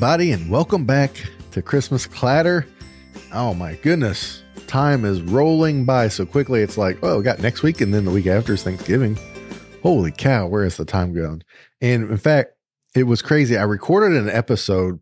everybody, and welcome back to Christmas Clatter. Oh my goodness, time is rolling by so quickly. It's like, oh, we got next week, and then the week after is Thanksgiving. Holy cow, where is the time going? And in fact, it was crazy. I recorded an episode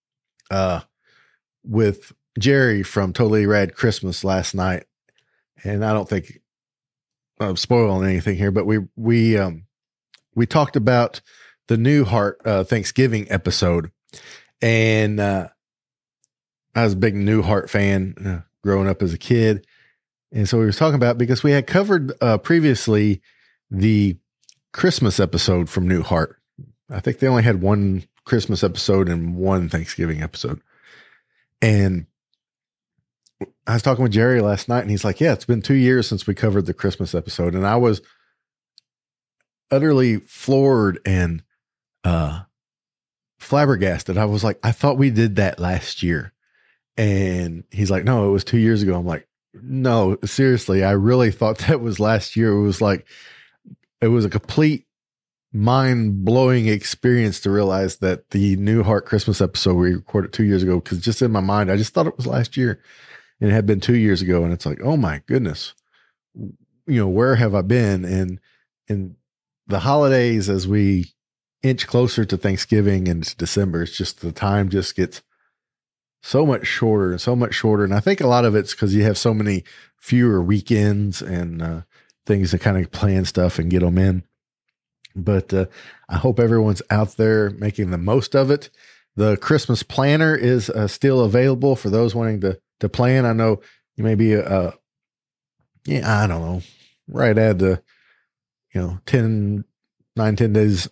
with Jerry from Totally Rad Christmas last night, and I don't think I'm spoiling anything here, but we talked about the Newhart Thanksgiving episode. And I was a big Newhart fan growing up as a kid. And so we were talking about, because we had covered previously the Christmas episode from Newhart. I think they only had one Christmas episode and one Thanksgiving episode. And I was talking with Jerry last night, and he's like, yeah, it's been 2 years since we covered the Christmas episode. And I was utterly floored and flabbergasted. I was like, I thought we did that last year. And he's like, no, it was 2 years ago. I'm like, no, seriously, I really thought that was last year. It was like, it was a complete mind-blowing experience to realize that the Newhart Christmas episode we recorded 2 years ago, because just in my mind, I just thought it was last year, and it had been 2 years ago. And it's like, oh my goodness, where have I been? And the holidays, as we inch closer to Thanksgiving and to December, it's just the time just gets so much shorter and so much shorter. And I think a lot of it's because you have so many fewer weekends and things to kind of plan stuff and get them in. But I hope everyone's out there making the most of it. The Christmas planner is still available for those wanting to plan. I know you may be I don't know, right at the 10 days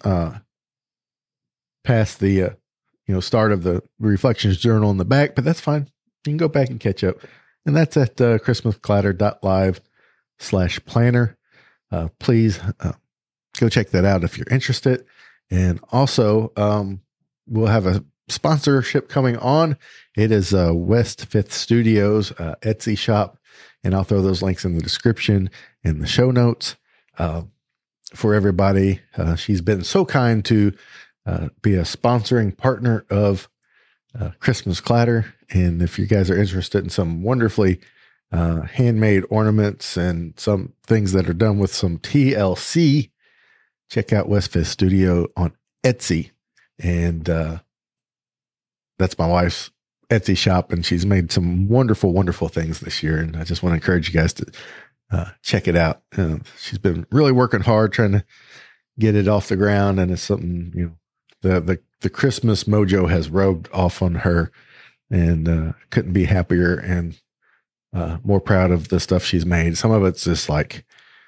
past the start of the Reflections Journal in the back, but that's fine. You can go back and catch up. And that's at christmasclatter.live/planner. Please go check that out if you're interested. And also, we'll have a sponsorship coming on. It is West Fifth Studios Etsy shop, and I'll throw those links in the description and the show notes for everybody. She's been so kind to be a sponsoring partner of Christmas Clatter. And if you guys are interested in some wonderfully handmade ornaments and some things that are done with some TLC, check out West Fifth Studio on Etsy. And that's my wife's Etsy shop, and she's made some wonderful, wonderful things this year. And I just want to encourage you guys to check it out. She's been really working hard trying to get it off the ground, and it's something, the Christmas mojo has rubbed off on her, and couldn't be happier and more proud of the stuff she's made. Some of it's just like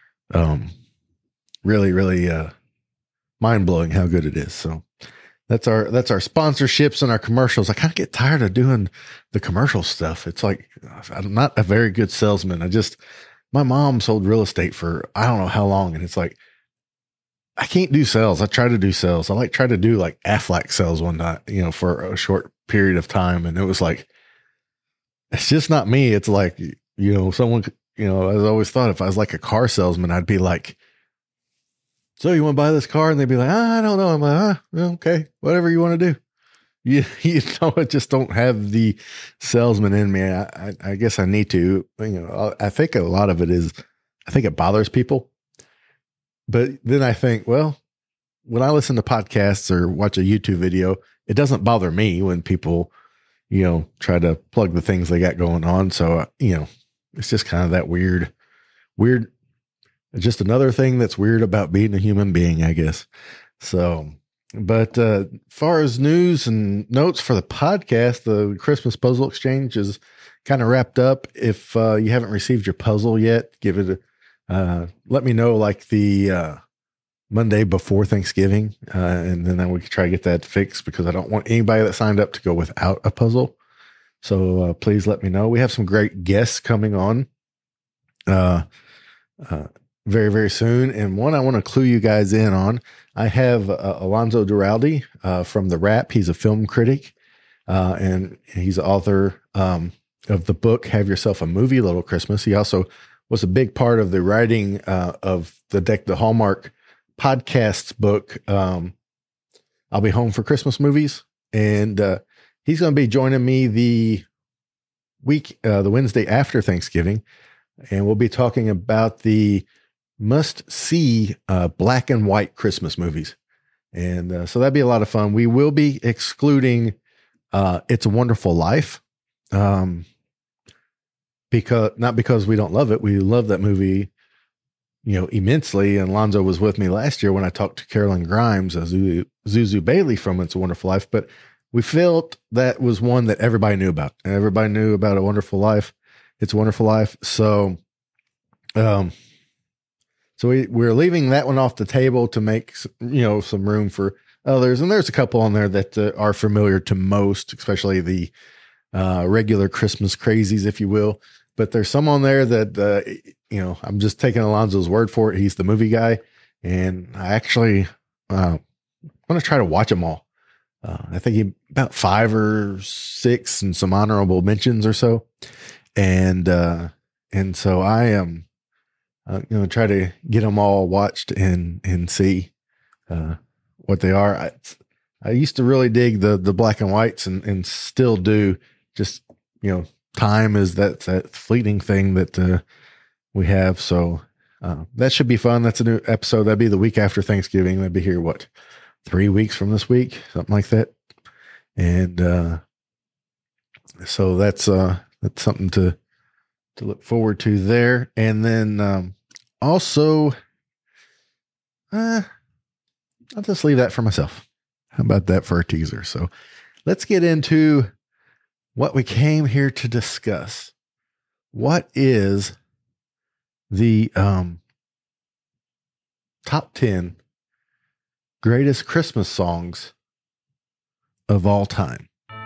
really, really mind blowing how good it is. So that's our sponsorships and our commercials. I kind of get tired of doing the commercial stuff. It's like, I'm not a very good salesman. My mom sold real estate for I don't know how long, and it's like, I can't do sales. I try to do sales. I try to do like Aflac sales one night, for a short period of time. And it was like, it's just not me. It's like, someone, I always thought if I was like a car salesman, I'd be like, so you want to buy this car? And they'd be like, I don't know. I'm like, okay, whatever you want to do. I just don't have the salesman in me. I guess I need to, I think a lot of it is, I think it bothers people. But then I think, well, when I listen to podcasts or watch a YouTube video, it doesn't bother me when people, try to plug the things they got going on. So, it's just kind of that weird, just another thing that's weird about being a human being, I guess. So, but far as news and notes for the podcast, the Christmas Puzzle Exchange is kind of wrapped up. If you haven't received your puzzle yet, give it let me know like the Monday before Thanksgiving, and then we can try to get that fixed, because I don't want anybody that signed up to go without a puzzle. So please let me know. We have some great guests coming on very, very soon. And one I want to clue you guys in on, I have Alonzo Duralde from The Wrap. He's a film critic, and he's the author of the book, Have Yourself a Movie, Little Christmas. He also was a big part of the writing of the Deck the Hallmark podcast's book, I'll Be Home for Christmas Movies. And he's going to be joining me the Wednesday after Thanksgiving, and we'll be talking about the must-see black and white Christmas movies. And so that'd be a lot of fun. We will be excluding It's a Wonderful Life, because we don't love it. We love that movie, immensely. And Lonzo was with me last year when I talked to Carolyn Grimes, Zuzu Bailey from It's a Wonderful Life, but we felt that was one that everybody knew about. Everybody knew about A Wonderful Life. It's a Wonderful Life. So, we're leaving that one off the table to make, some room for others. And there's a couple on there that are familiar to most, especially the regular Christmas crazies, if you will. But there's some on there that, I'm just taking Alonzo's word for it. He's the movie guy. And I actually want to try to watch them all. I think he about 5 or 6 and some honorable mentions or so. And so I am, try to get them all watched and see, what they are. I used to really dig the black and whites and still do. Just, time is that fleeting thing that, we have. So, that should be fun. That's a new episode. That'd be the week after Thanksgiving. That'd be here, 3 weeks from this week, something like that. And, so that's something to look forward to there. And then, also, I'll just leave that for myself. How about that for a teaser? So let's get into what we came here to discuss. What is the, top 10 greatest Christmas songs of all time?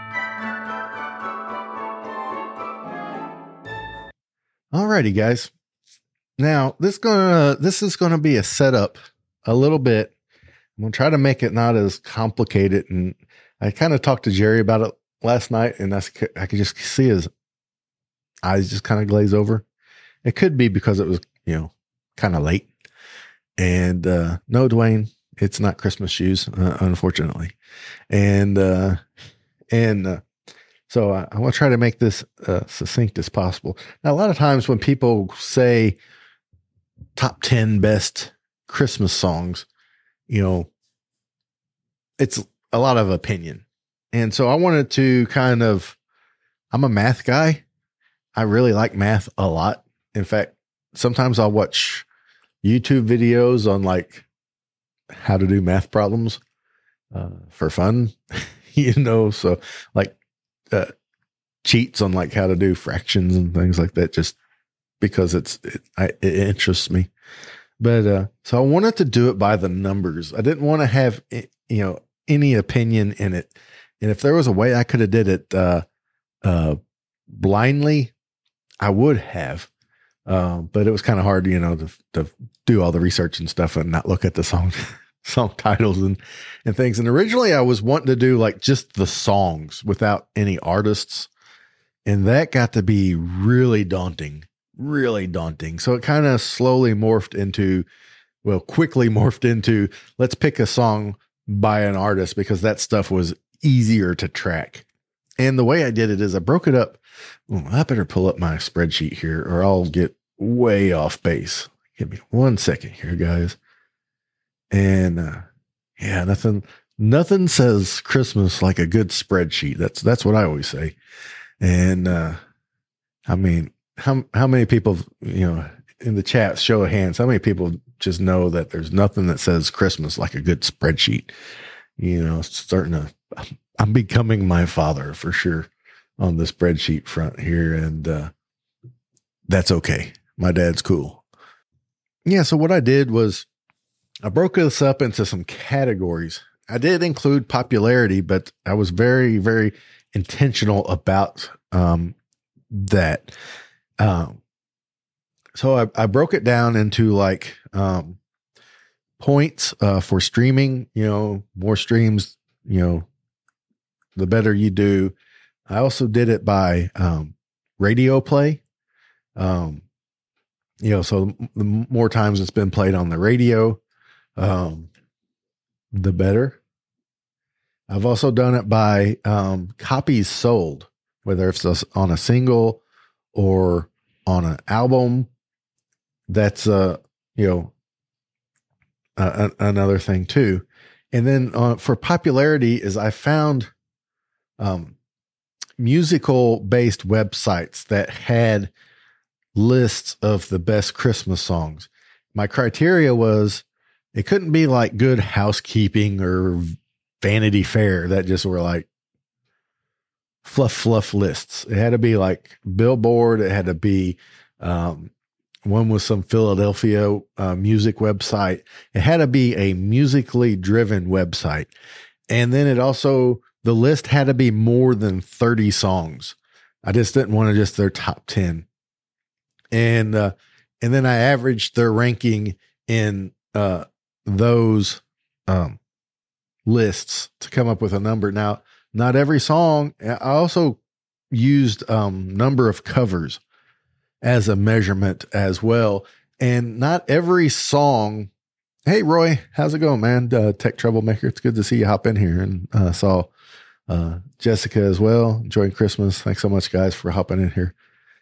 Alrighty, guys. Now this is gonna be a setup a little bit. I'm gonna try to make it not as complicated. And I kind of talked to Jerry about it last night, and I could just see his eyes just kind of glaze over. It could be because it was, kind of late. And no, Dwayne, it's not Christmas shoes, unfortunately. And so I want to try to make this succinct as possible. Now, a lot of times when people say top 10 best Christmas songs, it's a lot of opinion. And so I wanted to I'm a math guy. I really like math a lot. In fact, sometimes I'll watch YouTube videos on how to do math problems for fun, so cheats on how to do fractions and things like that, just because it interests me. But so I wanted to do it by the numbers. I didn't want to have any opinion in it. And if there was a way I could have did it blindly, I would have. But it was kind of hard, to do all the research and stuff and not look at the song titles and things. And originally I was wanting to do just the songs without any artists. And that got to be really daunting. So it kind of quickly morphed into, let's pick a song by an artist, because that stuff was easier to track. And the way I did it is I broke it up. I better pull up my spreadsheet here or I'll get way off base. Give me 1 second here, guys. And nothing says Christmas like a good spreadsheet. That's what I always say. And how many people, in the chat, show of hands, how many people just know that there's nothing that says Christmas like a good spreadsheet? I'm becoming my father for sure on the spreadsheet front here. And that's okay. My dad's cool. Yeah. So what I did was I broke this up into some categories. I did include popularity, but I was very, very intentional about that. So I broke it down into points for streaming, more streams, the better you do. I also did it by radio play. So the more times it's been played on the radio, the better. I've also done it by copies sold, whether it's on a single or on an album. That's you know another thing too. And then for popularity, is I found um, musical based websites that had lists of the best Christmas songs. My criteria was it couldn't be like Good Housekeeping or Vanity Fair that just were like fluff lists. It had to be like Billboard. It had to be one with some Philadelphia music website. It had to be a musically driven website. And then the list had to be more than 30 songs. I just didn't want to just their top 10. And then I averaged their ranking in those lists to come up with a number. Now, not every song. I also used number of covers as a measurement as well. And not every song. Hey, Roy, how's it going, man? Tech Troublemaker. It's good to see you hop in here. And saw Jessica as well. Enjoying Christmas. Thanks so much, guys, for hopping in here.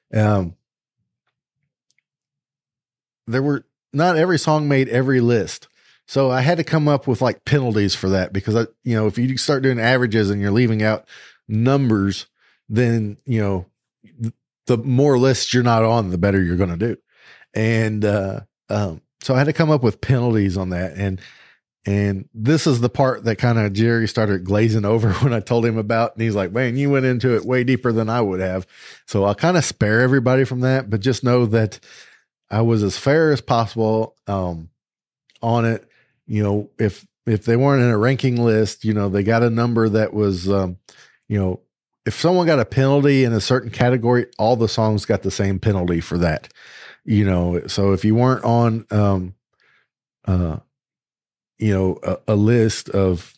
Not every song made every list. So I had to come up with like penalties for that because if you start doing averages and you're leaving out numbers, then, the more lists you're not on, the better you're going to do. And, so I had to come up with penalties on that. And this is the part that kind of Jerry started glazing over when I told him about, and he's like, man, you went into it way deeper than I would have. So I'll kind of spare everybody from that, but just know that I was as fair as possible, on it. If they weren't in a ranking list, they got a number that was, if someone got a penalty in a certain category, all the songs got the same penalty for that, so if you weren't on, a list of,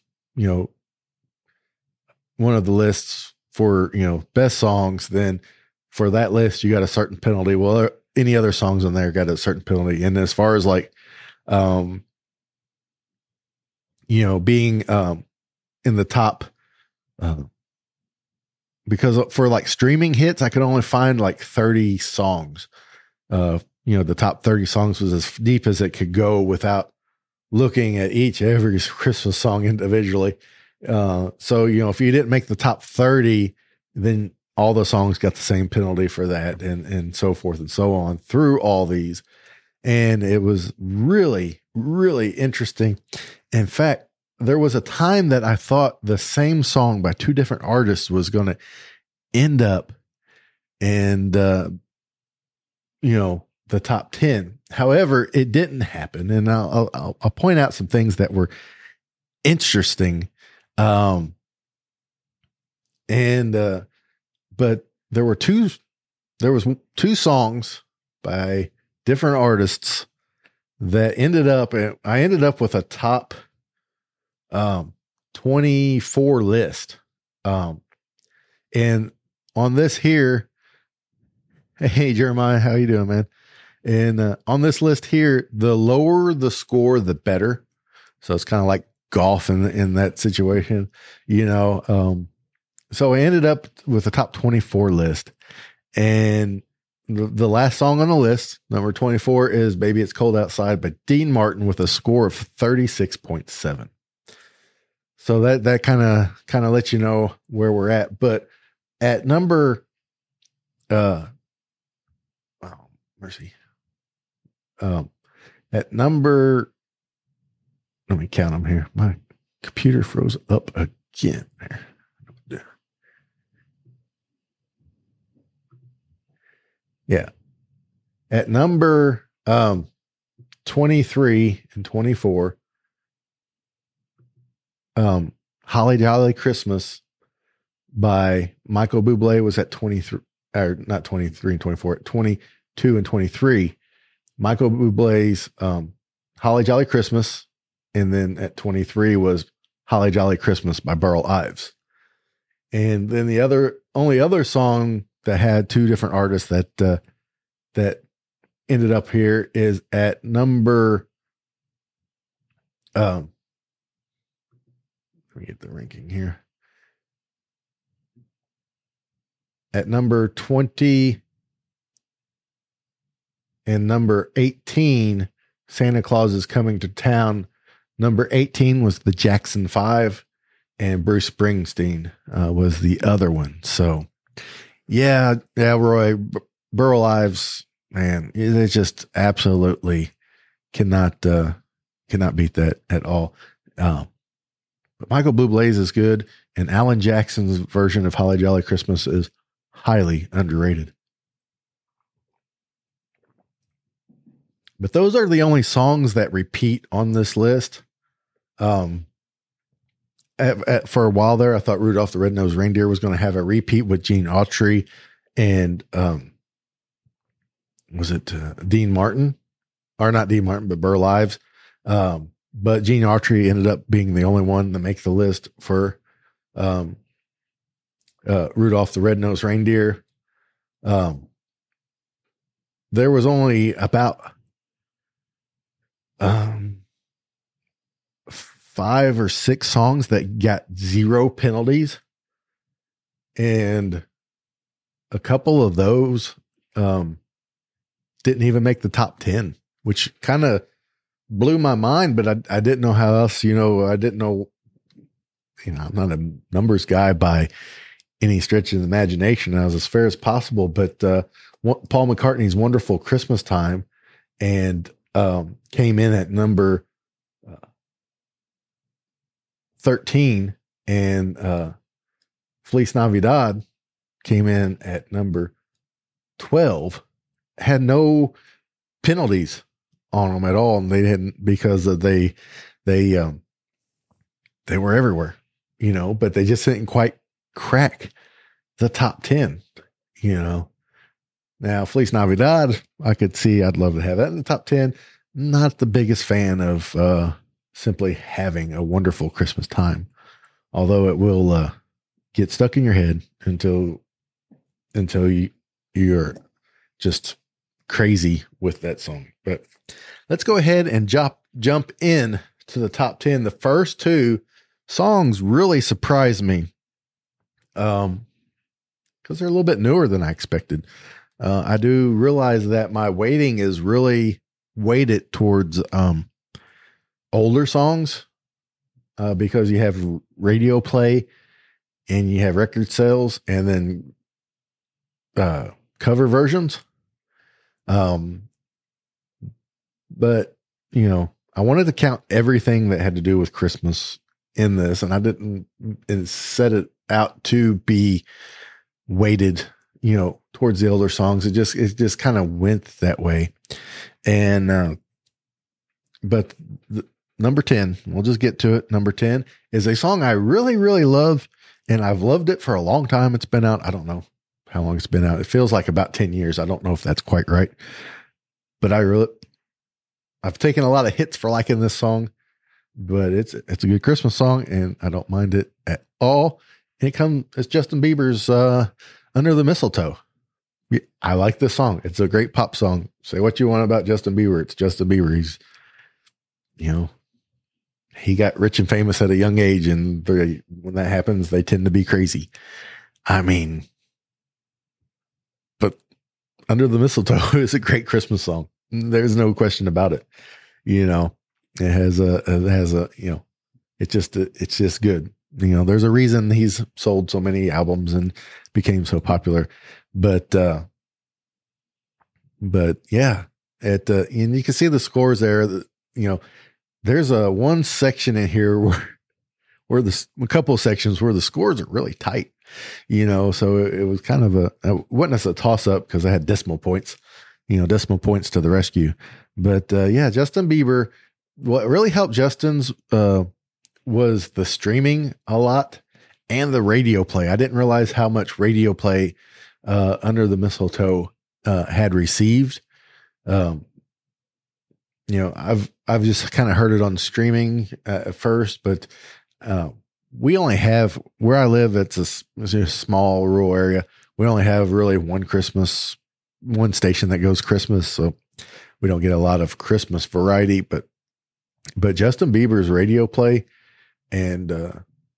one of the lists for, best songs, then for that list, you got a certain penalty. Well, any other songs on there got a certain penalty. And as far as like, being, in the top, because for like streaming hits, I could only find like 30 songs. The top 30 songs was as deep as it could go without looking at every Christmas song individually. So, if you didn't make the top 30, then all the songs got the same penalty for that, and so forth and so on through all these. And it was really, really interesting. In fact, there was a time that I thought the same song by two different artists was going to end up in the top 10. However, it didn't happen. And I'll point out some things that were interesting. But there was two songs by different artists that I ended up with a top 24 list. And on this here, hey Jeremiah, how you doing, man? And on this list here, the lower the score, the better. So it's kind of like golf in that situation, so I ended up with a top 24 list, and the last song on the list, number 24, is Baby It's Cold Outside by Dean Martin with a score of 36.7. So that kind of lets you know where we're at. But at number, mercy. At number, let me count them here. My computer froze up again. Yeah. At number 23 and 24, Holly Jolly Christmas by Michael Bublé was at 23, or not 23 and 24, at 22 and 23. Michael Bublé's Holly Jolly Christmas, and then at 23 was Holly Jolly Christmas by Burl Ives. And then the only other song that had two different artists that ended up here is at number Let me get the ranking here. At number 20 and number 18, Santa Claus is Coming to Town. Number 18 was the Jackson 5, and Bruce Springsteen was the other one. So, yeah, Roy, Burl Ives, man, they just absolutely cannot beat that at all. But Michael Bublé's is good, and Alan Jackson's version of Holly Jolly Christmas is highly underrated. But those are the only songs that repeat on this list. For a while there, I thought Rudolph the Red-Nosed Reindeer was going to have a repeat with Gene Autry and was it Dean Martin? Or not Dean Martin, but Burl Ives. But Gene Autry ended up being the only one to make the list for Rudolph the Red-Nosed Reindeer. There was only about 5 or 6 songs that got 0 penalties, and a couple of those didn't even make the top 10, which kind of blew my mind. But I didn't know how else, I didn't know, I'm not a numbers guy by any stretch of the imagination. I was as fair as possible, but Paul McCartney's Wonderful Christmas Time and came in at number 13, and Feliz Navidad came in at number 12, had no penalties on them at all. And they didn't, because they were everywhere, but they just didn't quite crack the top 10, Now, Feliz Navidad, I could see, I'd love to have that in the top 10. Not the biggest fan of simply having a wonderful Christmas time, although it will get stuck in your head until you're just crazy with that song. But let's go ahead and jump in to the top 10. The first 2 songs really surprised me because they're a little bit newer than I expected. I do realize that my weighting is really weighted towards older songs because you have radio play and you have record sales and then cover versions. But I wanted to count everything that had to do with Christmas in this, and I didn't set it out to be weighted, towards the older songs. It just kind of went that way. And, but number 10, we'll just get to it. Number 10 is a song I really, really love, and I've loved it for a long time. It's been out. I don't know how long it's been out. It feels like about 10 years. I don't know if that's quite right, but I've taken a lot of hits for liking this song, but it's a good Christmas song, and I don't mind it at all. It's Justin Bieber's Under the Mistletoe. I like this song. It's a great pop song. Say what you want about Justin Bieber. It's Justin Bieber. He's, he got rich and famous at a young age, and when that happens, they tend to be crazy. I mean, but Under the Mistletoe is a great Christmas song. There's no question about it. It has it's just good. There's a reason he's sold so many albums and became so popular, but yeah, and you can see the scores there. There's one section in here where a couple of sections where the scores are really tight, so it was kind of it wasn't a toss up because I had decimal points to the rescue. But yeah, Justin Bieber, what really helped Justin's was the streaming a lot and the radio play. I didn't realize how much radio play Under the Mistletoe had received. I've just kind of heard it on streaming at first, but we only have, where I live, it's a small rural area. We only have really one station that goes Christmas, so we don't get a lot of Christmas variety. But Justin Bieber's radio play and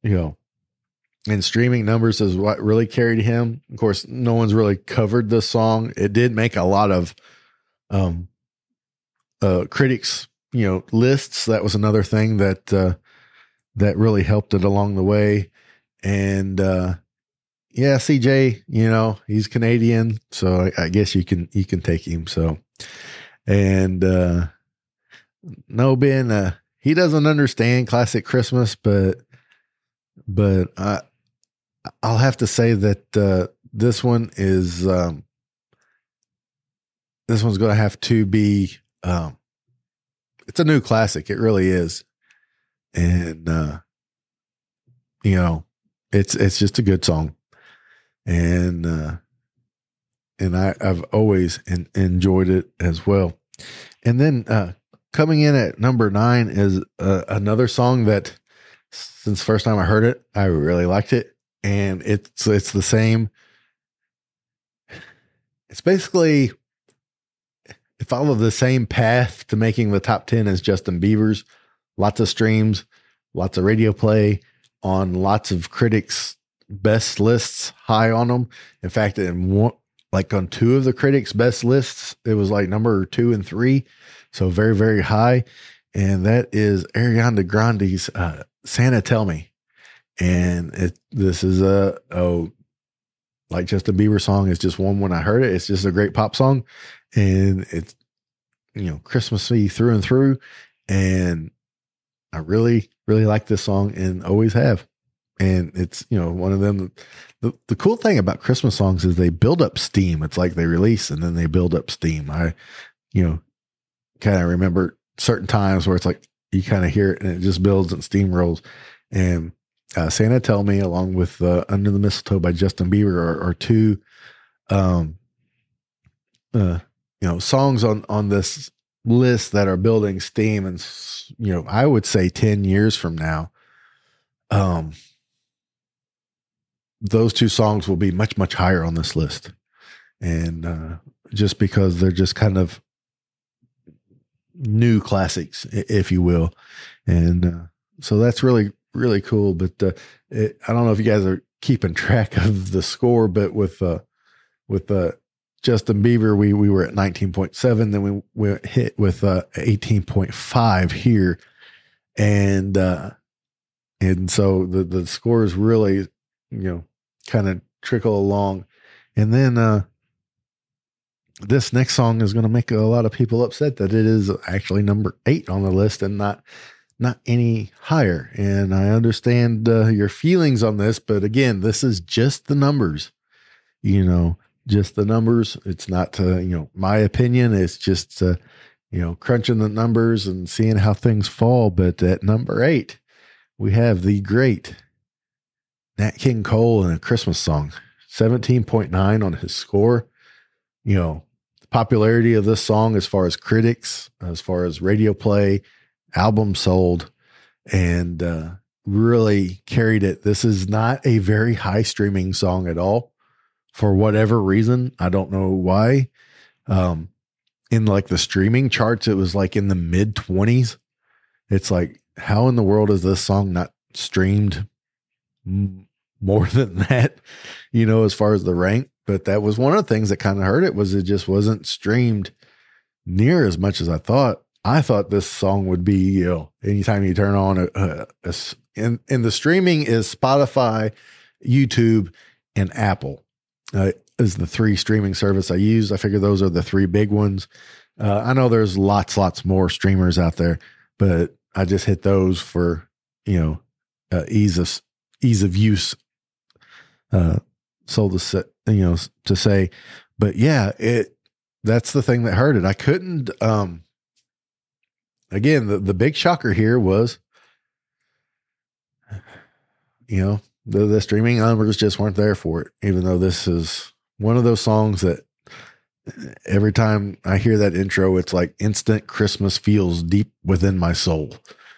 you know, and streaming numbers is what really carried him. Of course, no one's really covered this song. It did make a lot of critics, lists. That was another thing that that really helped it along the way. And CJ, he's Canadian, so I guess you can take him. So, and no, Ben, he doesn't understand classic Christmas, but I'll have to say that this one is this one's going to have to be. It's a new classic. It really is, and it's just a good song, and I've always enjoyed it as well. And then coming in at number 9 is another song that, since the first time I heard it, I really liked it. And it's the same. It's basically, it followed the same path to making the top 10 as Justin Bieber's. Lots of streams, lots of radio play on lots of critics' best lists, high on them. In fact, on 2 of the critics' best lists, it was like number 2 and 3. So very, very high. And that is Ariana Grande's Santa Tell Me. And this is like Justin Bieber song. It's just one when I heard it. It's just a great pop song. And it's, Christmassy through and through. And I really, really like this song and always have. And it's, one of them. The cool thing about Christmas songs is they build up steam. It's like they release and then they build up steam. I, kind of remember certain times where it's like you kind of hear it and it just builds and steamrolls. And Santa Tell Me, along with Under the Mistletoe by Justin Bieber, are 2, songs on this list that are building steam. And, I would say 10 years from now, those 2 songs will be much, much higher on this list. And just because they're just kind of new classics, if you will. And so that's really, really cool. But I don't know if you guys are keeping track of the score, but with Justin Bieber, we were at 19.7, then we hit with 18.5 here. And so the scores really, kind of trickle along. And then this next song is going to make a lot of people upset that it is actually number 8 on the list and not any higher. And I understand your feelings on this, but again, this is just the numbers, just the numbers. It's not, my opinion. It's just, crunching the numbers and seeing how things fall. But at number 8, we have the great Nat King Cole and A Christmas Song, 17.9 on his score. The popularity of this song, as far as critics, as far as radio play, album sold, and really carried it. This is not a very high streaming song at all, for whatever reason. I don't know why. In like the streaming charts, it was like in the mid 20s. It's like, how in the world is this song not streamed more than that, as far as the rank? But that was one of the things that kind of hurt it, was it just wasn't streamed near as much as I thought. I thought this song would be, anytime you turn on and the streaming is Spotify, YouTube, and Apple is the 3 streaming service I use. I figure those are the 3 big ones. I know there's lots more streamers out there, but I just hit those for, ease of use. So to say, but yeah, that's the thing that hurt it. I couldn't, again, the big shocker here was, the streaming numbers just weren't there for it, even though this is one of those songs that every time I hear that intro, it's like instant Christmas feels deep within my soul,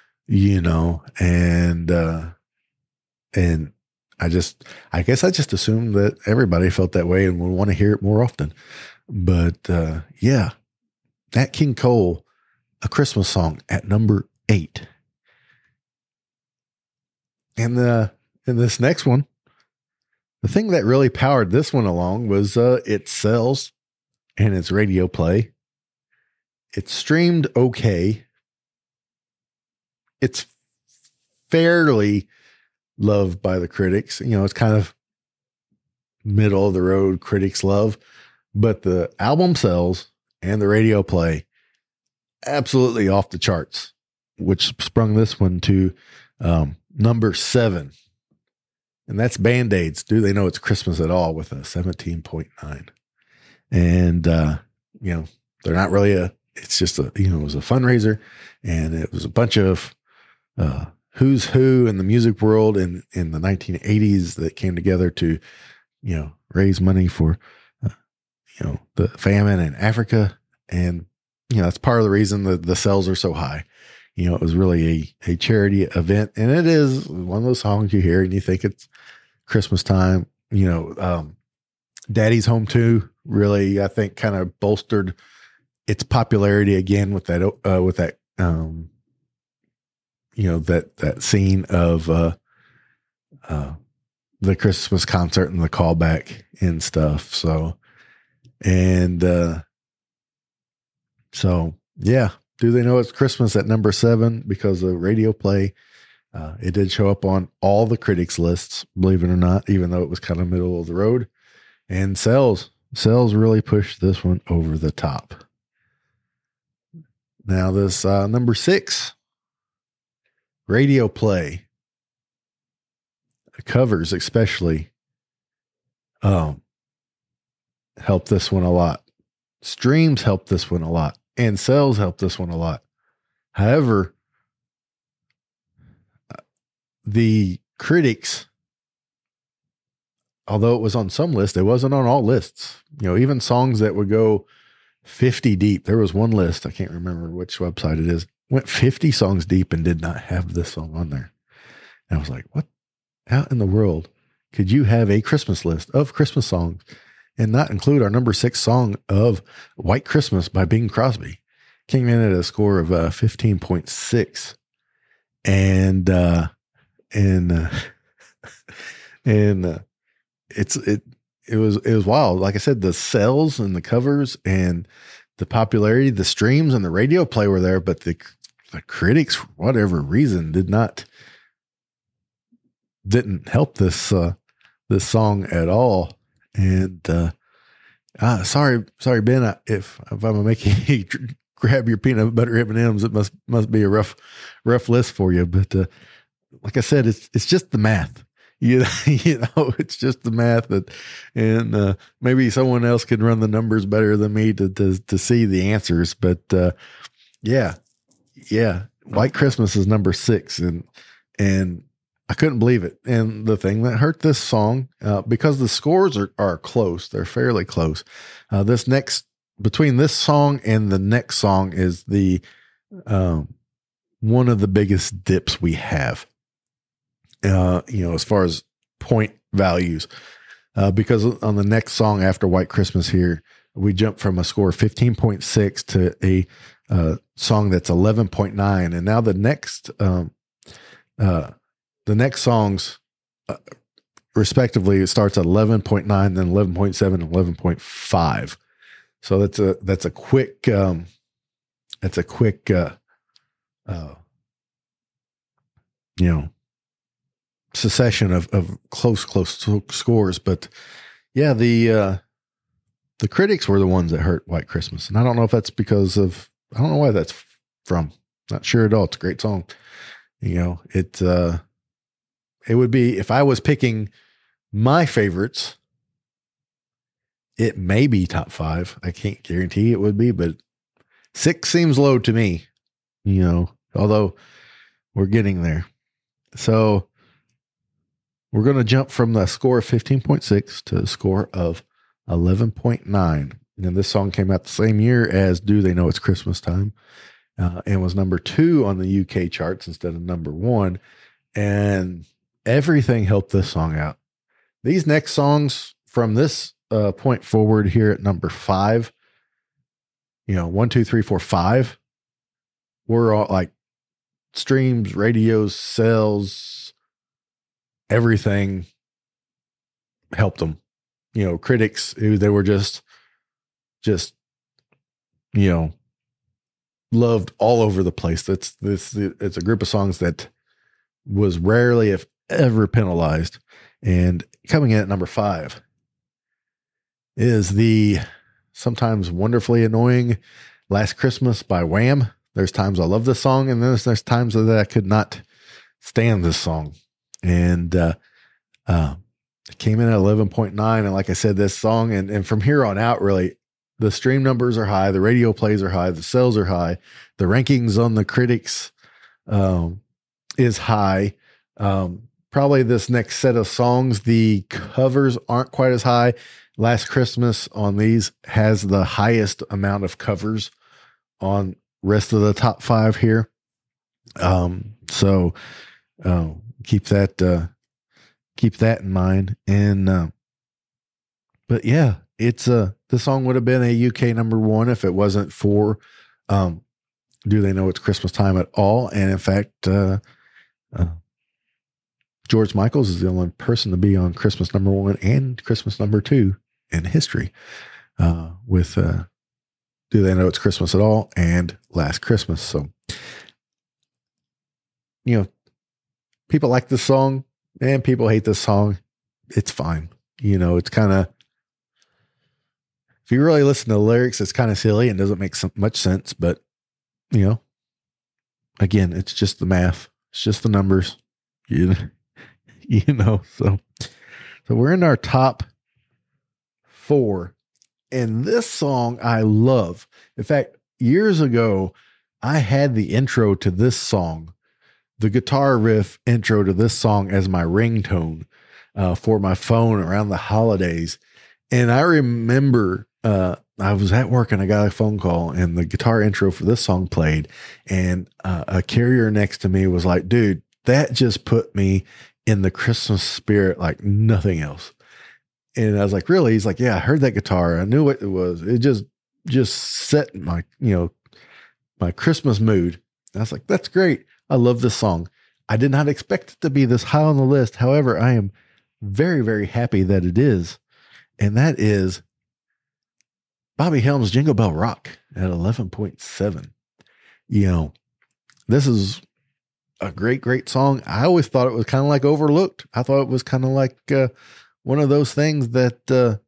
and I guess I just assumed that everybody felt that way and would want to hear it more often. But yeah, Nat King Cole, A Christmas Song at number 8. And And this next one, the thing that really powered this one along was its sales and its radio play. It streamed okay. It's fairly loved by the critics. It's kind of middle of the road critics love, but the album sales and the radio play absolutely off the charts, which sprung this one to number 7. And that's Band-Aids. Do They Know It's Christmas at All with a 17.9. And, they're not really it's just it was a fundraiser, and it was a bunch of who's who in the music world in the 1980s that came together to, raise money for, the famine in Africa. And, that's part of the reason that the sales are so high. It was really a charity event, and it is one of those songs you hear and you think it's Christmas time. Daddy's Home Too really, I think, kind of bolstered its popularity again with that, that scene of the Christmas concert and the callback and stuff. So yeah. Do They Know It's Christmas at number 7 because of radio play. It did show up on all the critics lists, believe it or not, even though it was kind of middle of the road. And sales really pushed this one over the top. Now this number 6, radio play, covers especially, helped this one a lot. Streams helped this one a lot, and sales helped this one a lot. However, the critics, although it was on some lists, it wasn't on all lists. Even songs that would go 50 deep. There was one list, I can't remember which website it is, went 50 songs deep and did not have this song on there. And I was like, what? How in the world could you have a Christmas list of Christmas songs and not include our number 6 song of White Christmas by Bing Crosby? Came in at a score of 15.6. And it was wild. Like I said, the sales and the covers and the popularity, the streams and the radio play were there, but the critics, for whatever reason, didn't help this song at all. And sorry, Ben, if I'm making you grab your peanut butter M&Ms, it must be a rough list for you. But like I said, it's just the math. It's just the math and maybe someone else can run the numbers better than me to see the answers. But yeah, White Christmas is number 6, and I couldn't believe it. And the thing that hurt this song, because the scores are close, they're fairly close. Between this song and the next song is the one of the biggest dips we have. As far as point values, because on the next song after White Christmas here, we jump from a score of 15.6 to a song that's 11.9. And now the next songs, respectively, it starts at 11.9, then 11.7, and 11.5. So that's a quick succession of close scores. But yeah, the critics were the ones that hurt White Christmas. And I don't know if that's because of, I don't know why that's from. Not sure at all. It's a great song. It would be, if I was picking my favorites, it may be top 5. I can't guarantee it would be, but 6 seems low to me, although we're getting there. So we're going to jump from the score of 15.6 to a score of 11.9. And this song came out the same year as Do They Know It's Christmas Time, and was number 2 on the UK charts instead of number 1. And everything helped this song out. These next songs from this point forward here at number 5, 1, 2, 3, 4, 5, were all like streams, radios, sales, everything helped them. You know, critics, they were just, you know, loved all over the place. It's a group of songs that was rarely, if ever, penalized. And coming in at number 5 is the sometimes wonderfully annoying Last Christmas by Wham. There's times I love this song, and then there's times that I could not stand this song. And it came in at 11.9. And like I said, this song, and from here on out, really, the stream numbers are high, the radio plays are high, the sales are high, the rankings on the critics is high. Probably this next set of songs, the covers aren't quite as high. Last Christmas on these has the highest amount of covers on rest of the top 5 here. So keep that in mind. And but yeah, it's the song would have been a UK number 1 if it wasn't for Do They Know It's Christmas Time at All? And in fact, George Michaels is the only person to be on Christmas number 1 and Christmas number 2 in history with Do They Know It's Christmas at All and Last Christmas. So, you know, people like this song and people hate this song. It's fine. You know, it's kind of, if you really listen to the lyrics, it's kind of silly and doesn't make much sense. But, you know, again, it's just the math. It's just the numbers. You know, so we're in our top 4. And this song I love. In fact, years ago, I had the intro to this song, the guitar riff intro to this song as my ringtone for my phone around the holidays. And I remember I was at work and I got a phone call and the guitar intro for this song played. And a carrier next to me was like, dude, that just put me in the Christmas spirit like nothing else. And I was like, really? He's like, yeah, I heard that guitar. I knew what it was. It just set my, my Christmas mood. And I was like, that's great. I love this song. I did not expect it to be this high on the list. However, I am very, very happy that it is. And that is Bobby Helms' Jingle Bell Rock at 11.7. This is a great, great song. I always thought it was kind of like overlooked. I thought it was kind of like one of those things that,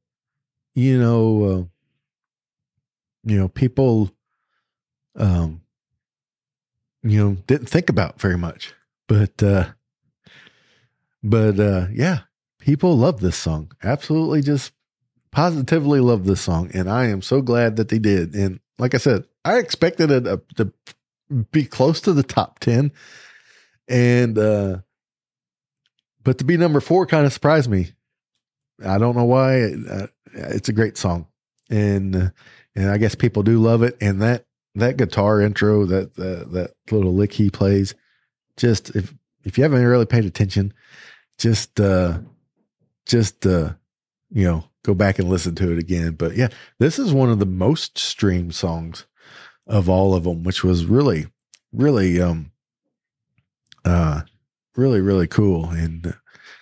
people, didn't think about very much, but yeah, people love this song. Absolutely. Just positively love this song. And I am so glad that they did. And like I said, I expected it to be close to the top 10 and, but to be number 4 kind of surprised me. I don't know why. It's a great song, and I guess people do love it. And that guitar intro, that little lick he plays, just if you haven't really paid attention, just go back and listen to it again. But yeah, this is one of the most streamed songs of all of them, which was really, really, really, really cool. And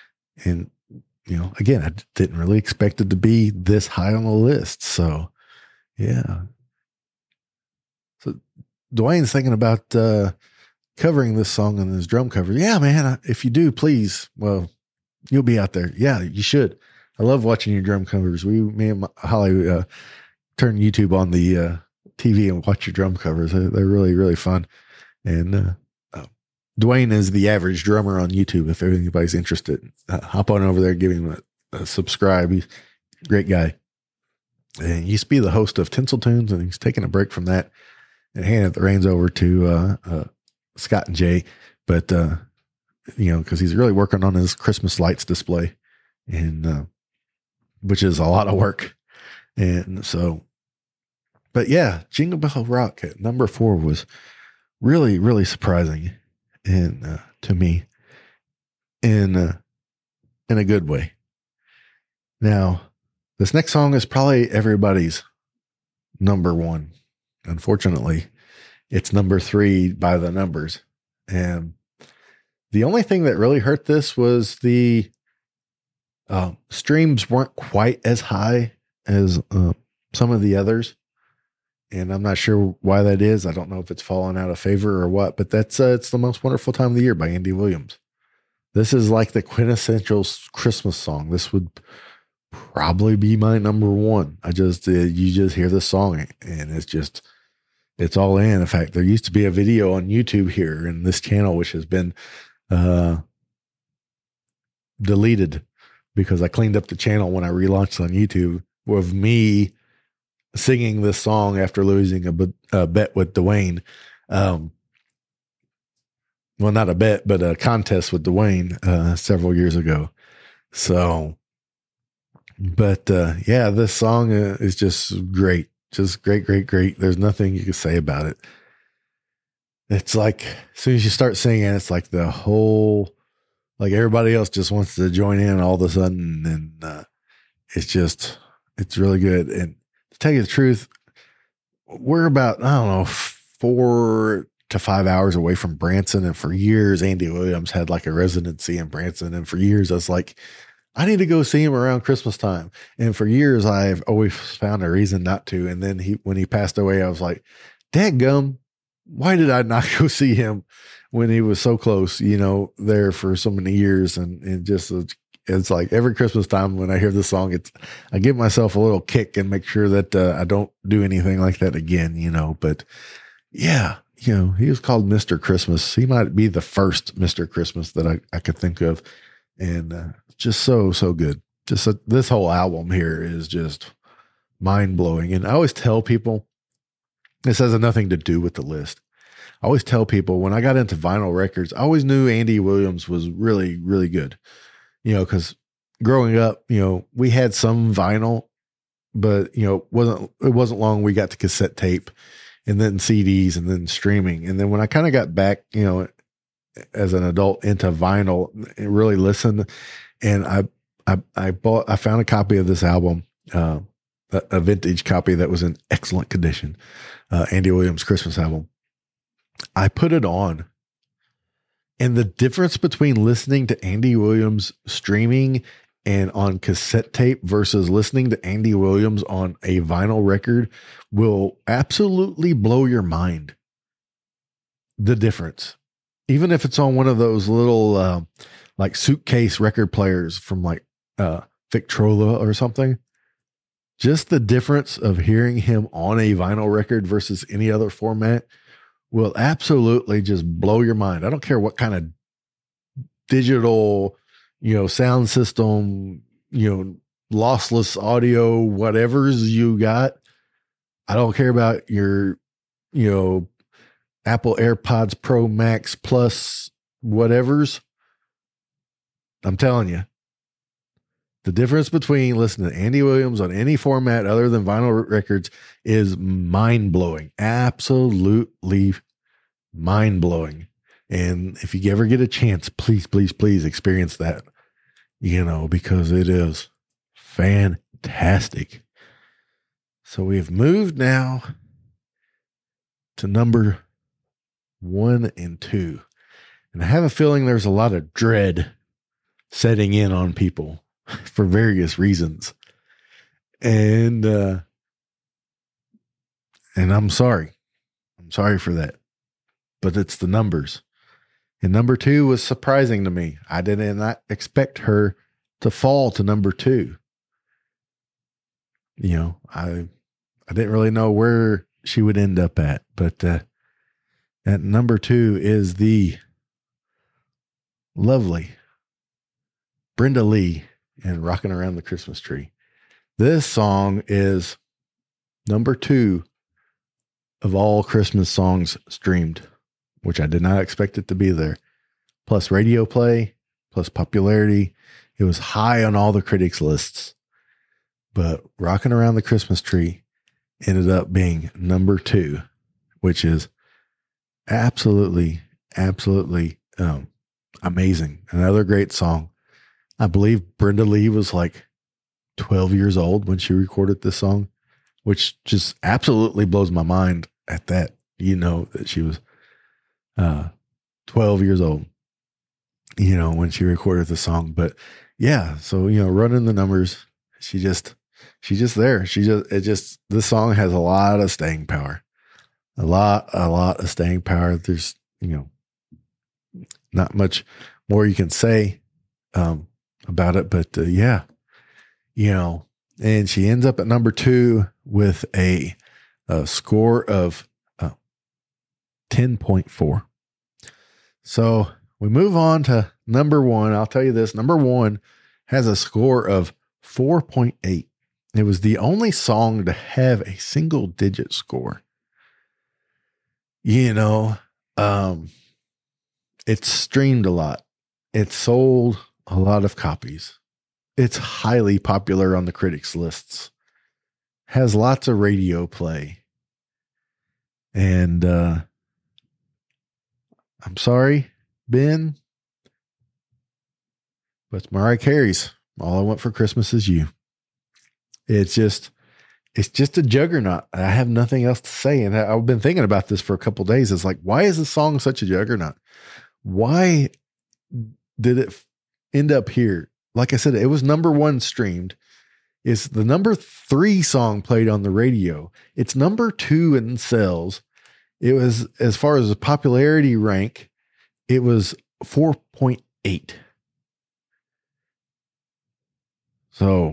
again, I didn't really expect it to be this high on the list. So, yeah. So Dwayne's thinking about covering this song in his drum cover. Yeah, man. If you do, please. Well, you'll be out there. Yeah, you should. I love watching your drum covers. Me and Holly turn YouTube on the TV and watch your drum covers. They're really, really fun. And Dwayne is the average drummer on YouTube. If anybody's interested, hop on over there, give him a subscribe. He's a great guy. And he used to be the host of Tinsel Tunes, and he's taking a break from that and handed the reins over to Scott and Jay. But, because he's really working on his Christmas lights display, and which is a lot of work. And so, but yeah, Jingle Bell Rock at number 4 was really, really surprising. And to me, in a good way. Now, this next song is probably everybody's number 1. Unfortunately, it's number 3 by the numbers. And The only thing that really hurt this was the streams weren't quite as high as some of the others. And I'm not sure why that is. I don't know if it's fallen out of favor or what, but that's It's the Most Wonderful Time of the Year by Andy Williams. This is like the quintessential Christmas song. This would probably be my number one. You just hear the song and it's all in. In fact, there used to be a video on YouTube here in this channel, which has been deleted because I cleaned up the channel when I relaunched on YouTube, with me singing this song after losing a bet with Dwayne. Well, not a bet, but a contest with Dwayne several years ago. So, but yeah, this song is just great. Just great, great, great. There's nothing you can say about it. It's like, as soon as you start singing, it's like the whole, like everybody else just wants to join in all of a sudden. And it's really good. And to tell you the truth, we're about, I don't know, 4 to 5 hours away from Branson. And for years, Andy Williams had like a residency in Branson. And for years, I was like, I need to go see him around Christmas time. And for years, I've always found a reason not to. And then when he passed away, I was like, dadgum, why did I not go see him when he was so close, there for so many years? And just, it's like every Christmas time when I hear this song, I give myself a little kick and make sure that I don't do anything like that again, but yeah, he was called Mr. Christmas. He might be the first Mr. Christmas that I could think of. And just so good. This whole album here is just mind blowing. And I always tell people, this has nothing to do with the list. I always tell people when I got into vinyl records, I always knew Andy Williams was really, really good, because growing up, we had some vinyl, but it wasn't long we got to cassette tape and then CDs and then streaming. And then when I kind of got back, as an adult into vinyl and really listened, and I found a copy of this album, a vintage copy that was in excellent condition, Andy Williams Christmas album. I put it on, and the difference between listening to Andy Williams streaming and on cassette tape versus listening to Andy Williams on a vinyl record will absolutely blow your mind. The difference, even if it's on one of those little like suitcase record players from like Victrola or something, just the difference of hearing him on a vinyl record versus any other format will absolutely just blow your mind. I don't care what kind of digital, sound system, lossless audio, whatever's you got. I don't care about your, Apple AirPods Pro Max Plus whatever's. I'm telling you, the difference between listening to Andy Williams on any format other than vinyl records is mind blowing. Absolutely mind blowing. And if you ever get a chance, please, please, please experience that, because it is fantastic. So we've moved now to number 1 and 2. And I have a feeling there's a lot of dread setting in on people for various reasons. And I'm sorry. I'm sorry for that. But it's the numbers. And number 2 was surprising to me. I did not expect her to fall to number 2. I didn't really know where she would end up at, but at number 2 is the lovely Brenda Lee and Rocking Around the Christmas Tree. This song is number 2 of all Christmas songs streamed, which I did not expect it to be there. Plus radio play, plus popularity. It was high on all the critics' lists. But Rocking Around the Christmas Tree ended up being number 2, which is absolutely amazing. Another great song. I believe Brenda Lee was like 12 years old when she recorded this song, which just absolutely blows my mind at that. That she was 12 years old. when she recorded the song. But yeah, so, running the numbers, she's just there. This song has a lot of staying power, a lot of staying power. There's, not much more you can say, about it, but, yeah, and she ends up at number 2 with a score of 10.4. So we move on to number 1. I'll tell you this, number 1 has a score of 4.8. It was the only song to have a single digit score. It's streamed a lot. It sold a lot of copies. It's highly popular on the critics lists. Has lots of radio play. And I'm sorry, Ben, but it's Mariah Carey's All I Want for Christmas Is You. It's just a juggernaut. I have nothing else to say. And I've been thinking about this for a couple of days. It's like, why is this song such a juggernaut? Why did it end up here? Like I said, it was number 1 streamed. It's the number 3 song played on the radio. It's number 2 in sales. It was, as far as the popularity rank, it was 4.8. So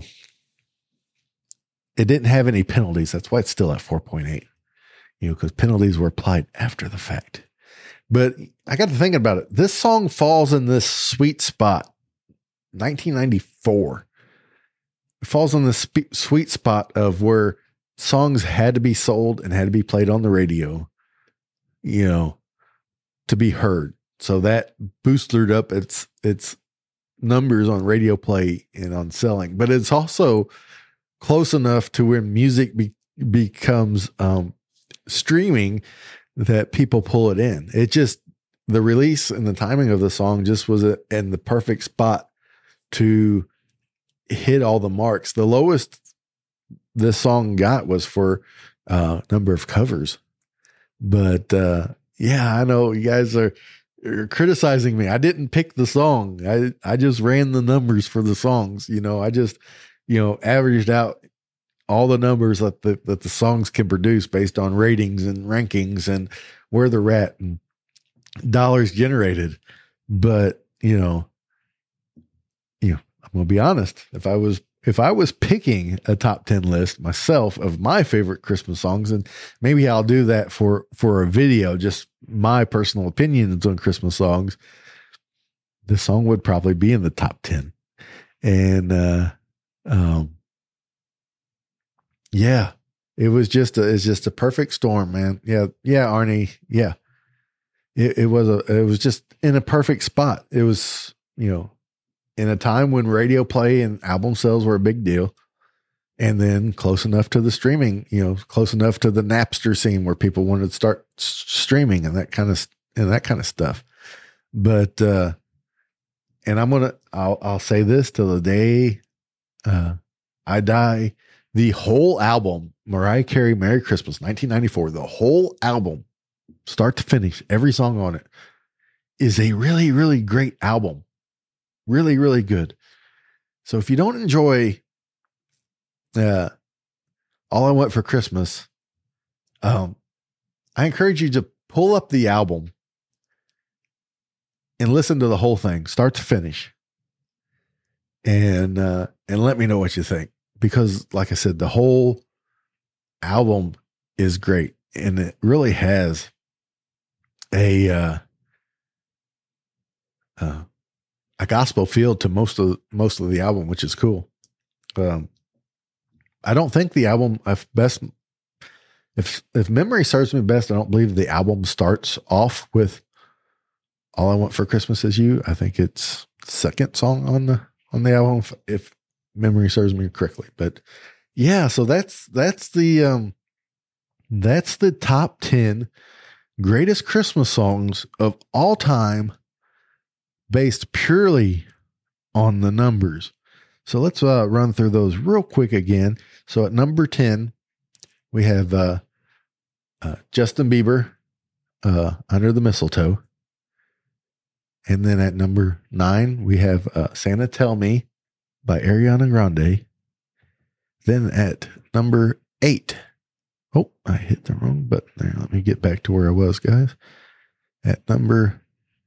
it didn't have any penalties. That's why it's still at 4.8, because penalties were applied after the fact. But I got to thinking about it. This song falls in this sweet spot, 1994. It falls in this sweet spot of where songs had to be sold and had to be played on the radio, to be heard. So that boosted up its numbers on radio play and on selling. But it's also close enough to where music becomes streaming that people pull it in. It just, the release and the timing of the song just was in the perfect spot to hit all the marks. The lowest this song got was for number of covers. But yeah, I know you guys are criticizing me. I didn't pick the song. I just ran the numbers for the songs. I just, averaged out all the numbers that the songs can produce based on ratings and rankings and where they're at and dollars generated. But, I'm going to be honest. If I was picking a top 10 list myself of my favorite Christmas songs, and maybe I'll do that for a video, just my personal opinions on Christmas songs, this song would probably be in the top 10. And, yeah, it's just a perfect storm, man. Yeah. Arnie. Yeah. It was just in a perfect spot. It was, in a time when radio play and album sales were a big deal. And then close enough to the streaming, close enough to the Napster scene where people wanted to start streaming and that kind of stuff. But, and I'll say this till the day, I die. The whole album, Mariah Carey, Merry Christmas, 1994, the whole album, start to finish, every song on it, is a really, really great album. Really, really good. So if you don't enjoy All I Want for Christmas, I encourage you to pull up the album and listen to the whole thing, start to finish, and let me know what you think. Because, like I said, the whole album is great, and it really has a gospel feel to most of the album, which is cool. I don't think the album, if memory serves me best, I don't believe the album starts off with All I Want for Christmas Is You. I think it's second song on the album, if memory serves me correctly. But yeah, so that's the top 10 greatest Christmas songs of all time, based purely on the numbers. So let's run through those real quick again. So at number 10, we have Justin Bieber, Under the Mistletoe. And then at number 9, we have Santa Tell Me by Ariana Grande. Then at number 8, oh, I hit the wrong button there. Let me get back to where I was, guys. At number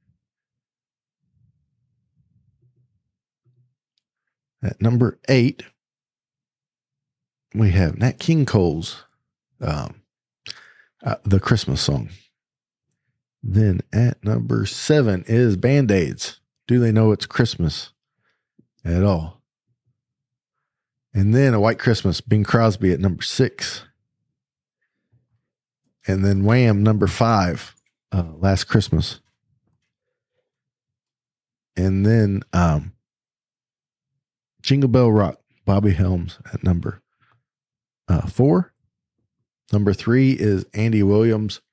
8, we have Nat King Cole's The Christmas Song. Then at number 7 is Band-Aids. Do They Know It's Christmas at All? And then A White Christmas, Bing Crosby at number 6. And then Wham, number 5, Last Christmas. And then Jingle Bell Rock, Bobby Helms at number 4. Number 3 is Andy Williams.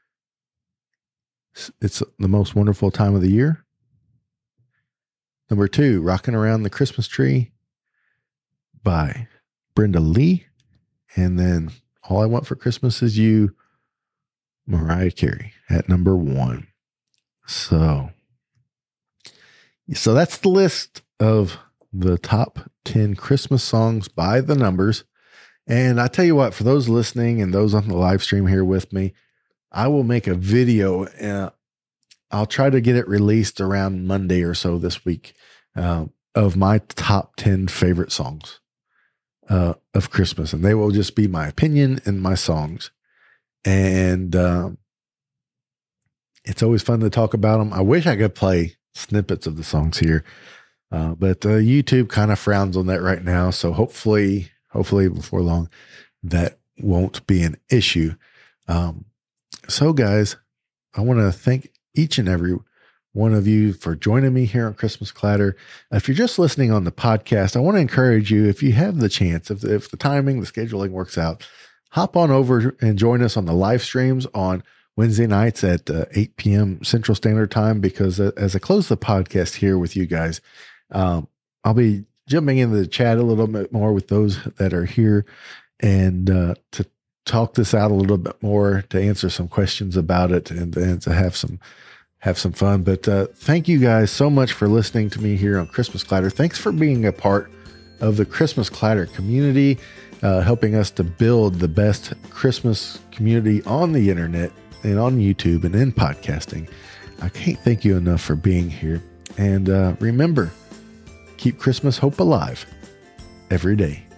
It's the Most Wonderful Time of the Year. Number 2, Rocking Around the Christmas Tree by Brenda Lee. And then All I Want for Christmas Is You, Mariah Carey at number 1. So that's the list of the top 10 Christmas songs by the numbers. And I tell you what, for those listening and those on the live stream here with me, I will make a video. I'll try to get it released around Monday or so this week of my top 10 favorite songs of Christmas. And they will just be my opinion and my songs. And it's always fun to talk about them. I wish I could play snippets of the songs here, but YouTube kind of frowns on that right now. So hopefully before long, that won't be an issue. So guys, I want to thank each and every one of you for joining me here on Christmas Clatter. If you're just listening on the podcast, I want to encourage you, if you have the chance, if the timing, the scheduling works out, hop on over and join us on the live streams on Wednesday nights at 8 p.m. Central Standard Time, because as I close the podcast here with you guys, I'll be jumping into the chat a little bit more with those that are here, and to talk this out a little bit more, to answer some questions about it, and to have some fun. But thank you guys so much for listening to me here on Christmas Clatter. Thanks for being a part of the Christmas Clatter community, helping us to build the best Christmas community on the internet and on YouTube and in podcasting. I can't thank you enough for being here. And remember, keep Christmas hope alive every day.